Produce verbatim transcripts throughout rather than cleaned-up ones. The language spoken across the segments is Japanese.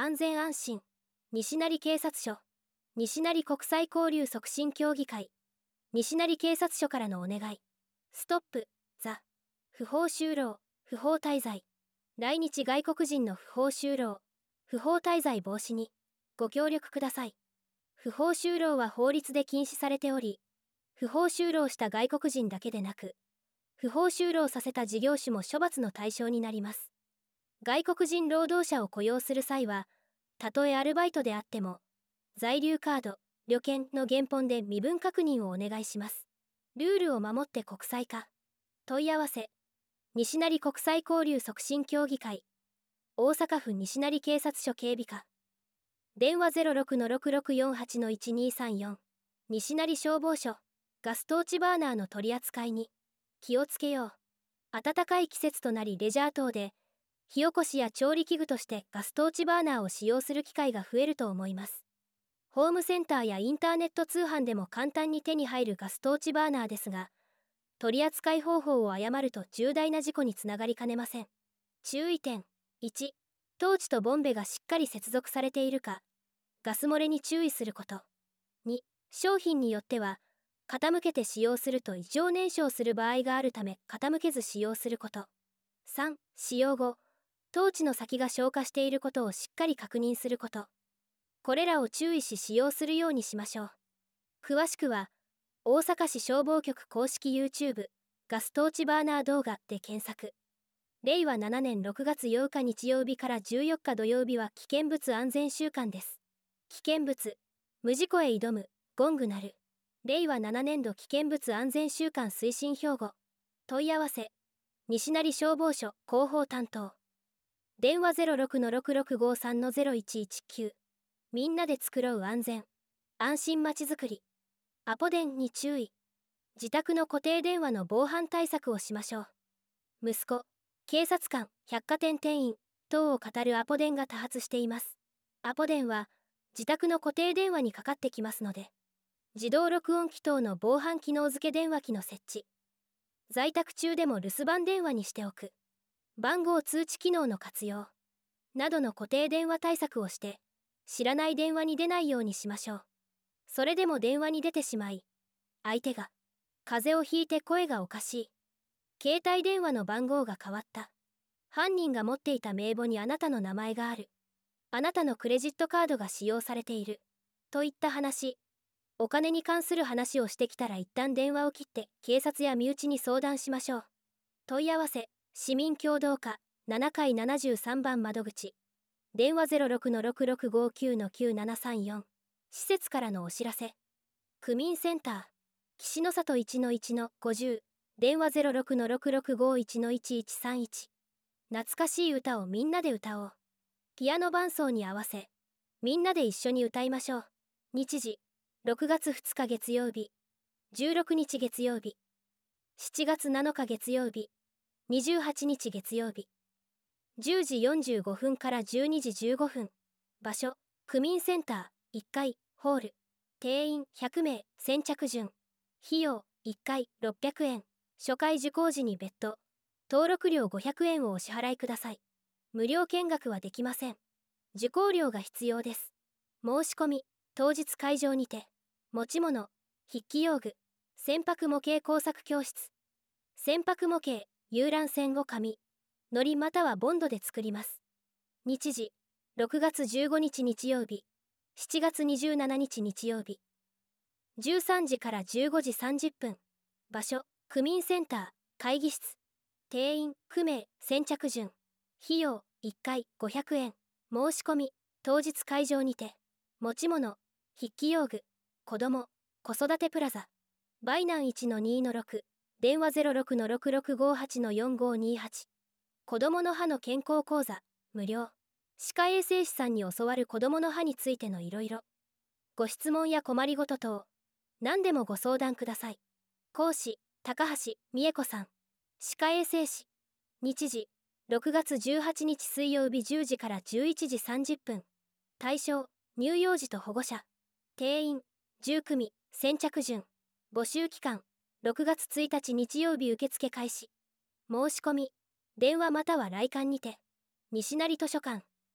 安全安心。西成警察署。西成国際交流促進協議会。西成警察署からのお願い。ストップ、ザ。不法就労、不法滞在。来日外国人の不法就労、不法滞在防止にご協力ください。不法就労は法律で禁止されており、不法就労した外国人だけでなく、不法就労させた事業主も処罰の対象になります。外国人労働者を雇用する際は、たとえアルバイトであっても、在留カード、旅券の原本で身分確認をお願いします。ルールを守って国際化。問い合わせ。西成国際交流促進協議会。大阪府西成警察署警備課。電話 ゼロろくのろくろくよんはちのいちにさんよん。西成消防署。ガストーチバーナーの取り扱いに気をつけよう。暖かい季節となりレジャー等で火起こしや調理器具としてガストーチバーナーを使用する機会が増えると思います。ホームセンターやインターネット通販でも簡単に手に入るガストーチバーナーですが、取り扱い方法を誤ると重大な事故につながりかねません。注意点。いち、トーチとボンベがしっかり接続されているか、ガス漏れに注意すること。に、商品によっては、傾けて使用すると異常燃焼する場合があるため傾けず使用すること。さん、使用後、トーチの先が消火していることをしっかり確認すること。これらを注意し使用するようにしましょう。詳しくは、大阪市消防局公式 YouTube ガストーチバーナー動画で検索。れいわななねんろくがつようか日曜日からじゅうよっか土曜日は危険物安全週間です。危険物、無事故へ挑む、ゴング鳴る。れいわななねんど危険物安全週間推進標語。問い合わせ。西成消防署広報担当。電話 ゼロろくのろくろくごさんのゼロいちいちきゅう。みんなで作ろう安全、安心まちづくり。アポ電に注意。自宅の固定電話の防犯対策をしましょう。息子、警察官、百貨店店員等を語るアポ電が多発しています。アポ電は自宅の固定電話にかかってきますので、自動録音機等の防犯機能付け電話機の設置。在宅中でも留守番電話にしておく。番号通知機能の活用。などの固定電話対策をして、知らない電話に出ないようにしましょう。それでも電話に出てしまい、相手が風邪をひいて声がおかしい。携帯電話の番号が変わった。犯人が持っていた名簿にあなたの名前がある。あなたのクレジットカードが使用されている。といった話。お金に関する話をしてきたら一旦電話を切って警察や身内に相談しましょう。問い合わせ、市民協働課ななかいななじゅうさんばん窓口。電話 ゼロろくのろくろくごきゅうのきゅうななさんよん。施設からのお知らせ。区民センター。岸の里いちのいちのごじゅう。電話 ゼロろくのろくろくごいちのいちいちさんいち。懐かしい歌をみんなで歌おう。ピアノ伴奏に合わせ、みんなで一緒に歌いましょう。日時、ろくがつふつか月曜日、じゅうろくにち月曜日、しちがつなのか月曜日、にじゅうはちにち月曜日。じゅうじよんじゅうごふんからじゅうにじじゅうごふん。場所、区民センターいっかい、ホール。定員ひゃくめい、先着順。費用いっかいろっぴゃくえん。初回受講時に別途。登録料ごひゃくえんをお支払いください。無料見学はできません。受講料が必要です。申し込み、当日会場にて。持ち物、筆記用具、船舶模型工作教室。船舶模型、遊覧船を紙、糊またはボンドで作ります。日時、ろくがつじゅうごにち日曜日、しちがつにじゅうしちにち日曜日。じゅうさんじからじゅうごじさんじゅっぷん。場所、区民センター、会議室。定員、不明、先着順。費用、いっかいごひゃくえん。申し込み、当日会場にて。持ち物、筆記用具、子供、子育てプラザ。バイナンいちのにのろく。電話 ゼロろくのろくろくごはちのよんごにはち。子供の歯の健康講座、無料。歯科衛生士さんに教わる子供の歯についてのいろいろ。ご質問や困りごと等、何でもご相談ください。講師、高橋美恵子さん。歯科衛生士。日時、ろくがつじゅうはちにち水曜日じゅうじからじゅういちじさんじゅっぷん。対象、乳幼児と保護者。定員、じゅうくみ、先着順。募集期間、ろくがつついたち日曜日受付開始。申し込み、電話または来館にて。西成図書館。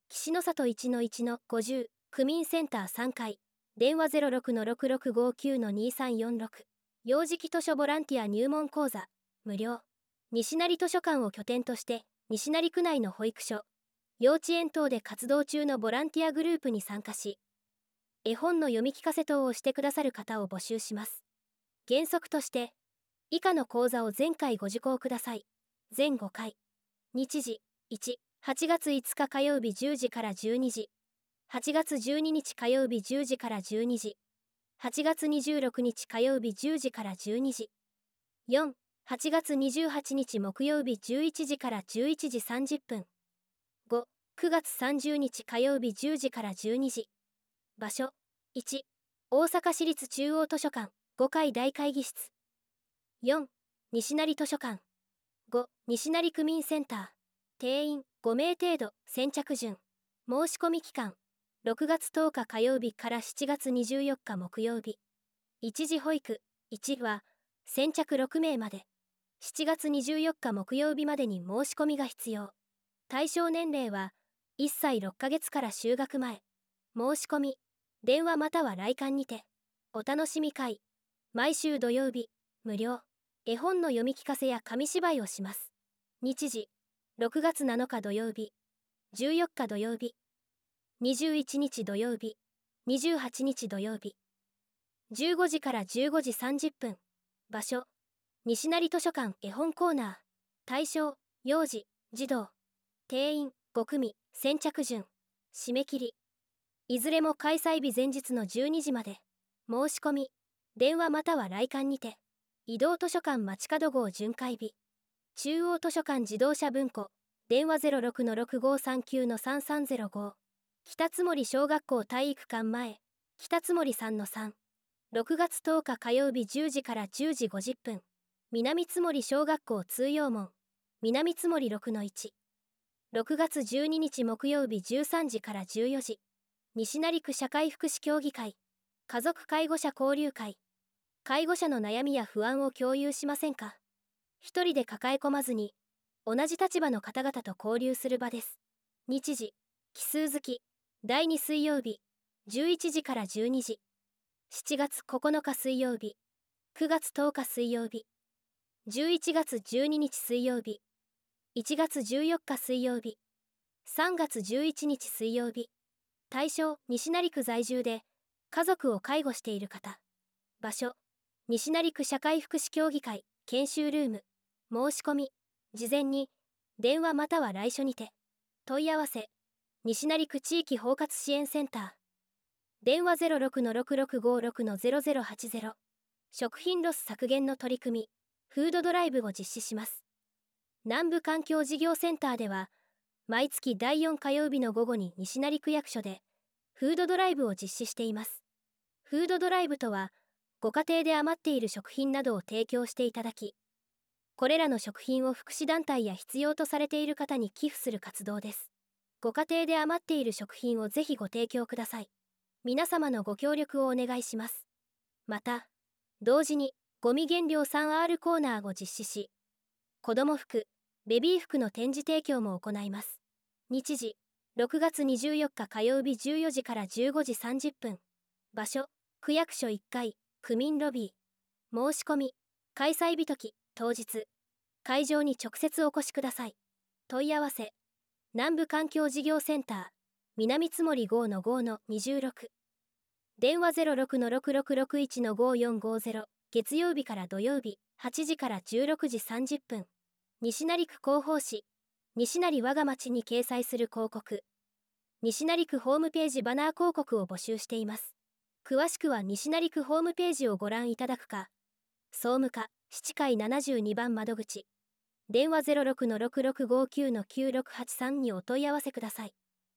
岸の里 いちのいちのごじゅう、区民センターさんかい、電話 ゼロろくのろくろくごきゅうのにさんよんろく、幼児期図書ボランティア入門講座、無料。西成図書館を拠点として、西成区内の保育所、幼稚園等で活動中のボランティアグループに参加し、絵本の読み聞かせ等をしてくださる方を募集します。原則として、以下の講座を全回ご受講ください。全ごかい。日時、いち、はちがついつか火曜日じゅうじからじゅうにじ。はちがつじゅうににち火曜日じゅうじからじゅうにじ。はちがつにじゅうろくにち火曜日じゅうじからじゅうにじ。よん、はちがつにじゅうはちにち木曜日じゅういちじからじゅういちじさんじゅっぷん。ご、くがつさんじゅうにち火曜日じゅうじからじゅうにじ。場所、いち、大阪市立中央図書館ごかい大会議室。よん、西成図書館。ご、西成区民センター。定員ごめい程度。先着順。申し込み期間ろくがつとおか火曜日からしちがつにじゅうよっか木曜日。一時保育いちは先着ろくめいまで。しちがつにじゅうよっか木曜日までに申し込みが必要。対象年齢はいっさいろっかげつから就学前。申し込み電話または来館にて。お楽しみ会毎週土曜日無料。絵本の読み聞かせや紙芝居をします。日時ろくがつなのか土曜日、じゅうよっか土曜日、にじゅういちにち土曜日、にじゅうはちにち土曜日。じゅうごじからじゅうごじさんじゅっぷん。場所、西成図書館絵本コーナー。対象、幼児、児童。定員ごくみ。先着順。締め切りいずれも開催日前日のじゅうにじまで。申し込み電話または来館にて。移動図書館街角号巡回日。中央図書館自動車文庫。電話 ゼロろくのろくごさんきゅうのさんさんゼロご。北津森小学校体育館前。北津森 さんのさん。ろくがつとおか火曜日じゅうじからじゅうじごじゅっぷん。南津森小学校通用門。南津森 ろくのいち。ろくがつじゅうににち木曜日じゅうさんじからじゅうよじ。西成区社会福祉協議会。家族介護者交流会。介護者の悩みや不安を共有しませんか？一人で抱え込まずに、同じ立場の方々と交流する場です。日時、奇数月、だいに水曜日、じゅういちじからじゅうにじ。しちがつここのか水曜日、くがつとおか水曜日、じゅういちがつじゅうににち水曜日、いちがつじゅうよっか水曜日、さんがつじゅういちにち水曜日。対象、西成区在住で、家族を介護している方。場所、西成区社会福祉協議会研修ルーム。申し込み事前に電話または来所にて。問い合わせ西成区地域包括支援センター。電話 ゼロろくのろくろくごろくのゼロゼロはちゼロ。食品ロス削減の取り組みフードドライブを実施します。南部環境事業センターでは毎月だいよん火曜日の午後に西成区役所でフードドライブを実施しています。フードドライブとはご家庭で余っている食品などを提供していただき、これらの食品を福祉団体や必要とされている方に寄付する活動です。ご家庭で余っている食品をぜひご提供ください。皆様のご協力をお願いします。また、同時にゴミ減量 スリーアール コーナーを実施し、子ども服、ベビー服の展示提供も行います。日時、ろくがつにじゅうよっか火曜日じゅうよじからじゅうごじさんじゅっぷん。場所、区役所いっかい、区民ロビー。申し込み、開催日時、当日。会場に直接お越しください。問い合わせ、南部環境事業センター、南津森 ごのごのにじゅうろく。電話 ゼロろくのろくろくろくいちのごよんごゼロ。月曜日から土曜日、はちじからじゅうろくじさんじゅっぷん。西成区広報誌、西成我が町に掲載する広告。西成区ホームページバナー広告を募集しています。詳しくは西成区ホームページをご覧いただくか、総務課七階ななじゅうにばん窓口、電話 ゼロろくのろくろくごきゅうのきゅうろくはちさんにお問い合わせください。